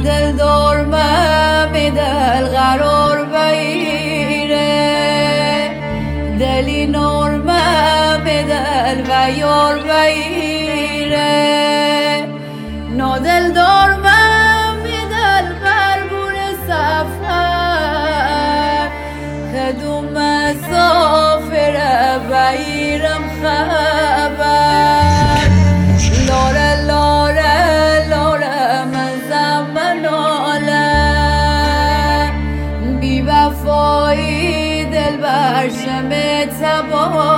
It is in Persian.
دل دارمه می دل قرار بگیره، دلی نرمه می دل و یار بگیره. نادل دارمه می دل بربون سفر، کدوم مسافره بگیرم خبر. لاره لاره لاره من زمن آله، بی وفایی دل برشم تبا